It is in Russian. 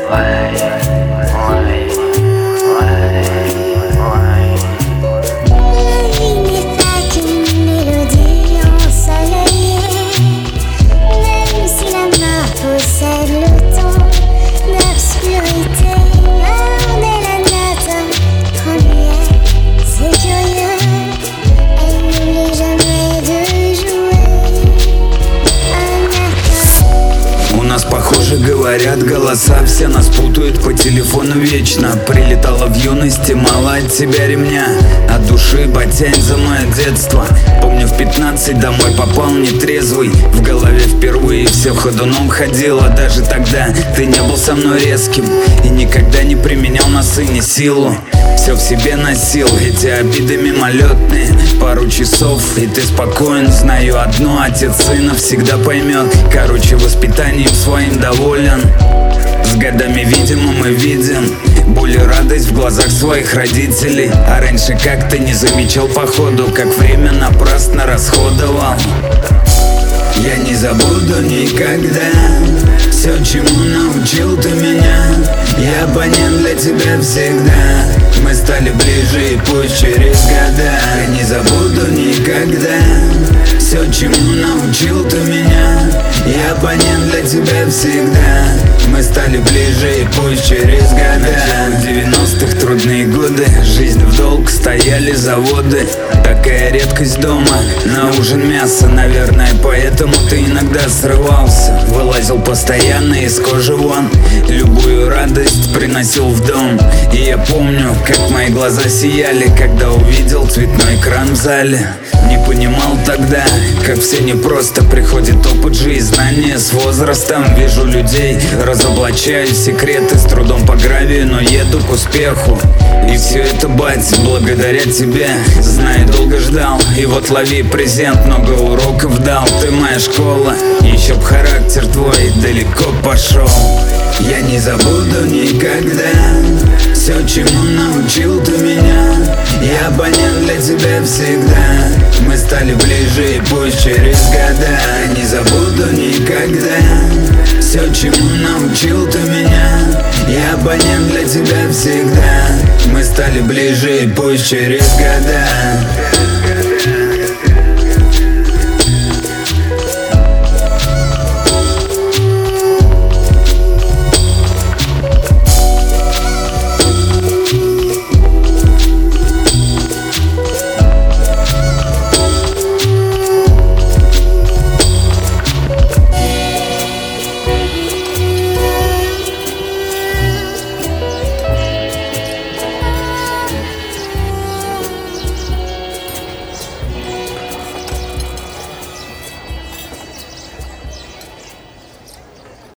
Похоже, говорят голоса, все нас путают по телефону вечно. Прилетала в юности, мало от тебя ремня, от души ботянь за мое детство. Помню, в 15 домой попал нетрезвый, в голове впервые все ходуном ходило. Даже тогда ты не был со мной резким и никогда не применял на сыне силу. Все в себе носил, эти обиды мимолетные. Пару часов, и ты спокоен. Знаю одно, отец сына всегда поймет. Короче, воспитанием своим доволен. С годами, видимо, мы видим боль и радость в глазах своих родителей. А раньше как-то не замечал походу, как время напрасно расходовал. Я не забуду никогда все, чему научил ты меня. Я абонент для тебя всегда. Мы стали ближе, и пусть через года. Я не забуду никогда все, чему научил ты меня. Я абонент для тебя всегда. Мы стали ближе, и пусть через года. В 90-х трудные годы, жизнь в долг, стояли заводы. Такая редкость дома, на ужин мясо. Наверное, поэтому ты иногда срывался. Вылазил постоянно из кожи вон, любую радость приносил в дом. И я помню, как мои глаза сияли, когда увидел цветной экран в зале. Не понимал тогда, как все непросто. Приходит опыт жизни, знания с возрастом. Вижу людей, разоблачаю секреты. С трудом по гравию, но еду к успеху. И все это, бать, благодаря тебе. Знаю, долго ждал, и вот лови презент. Много уроков дал, ты моя школа. Еще б характер твой далеко пошел. Я не забуду никогда все, чему научил ты меня. Я абонент для тебя всегда. Мы стали ближе, и пусть через года. Не забуду никогда все, чему научил ты меня. Я абонент для тебя всегда. Мы стали ближе, и пусть через года.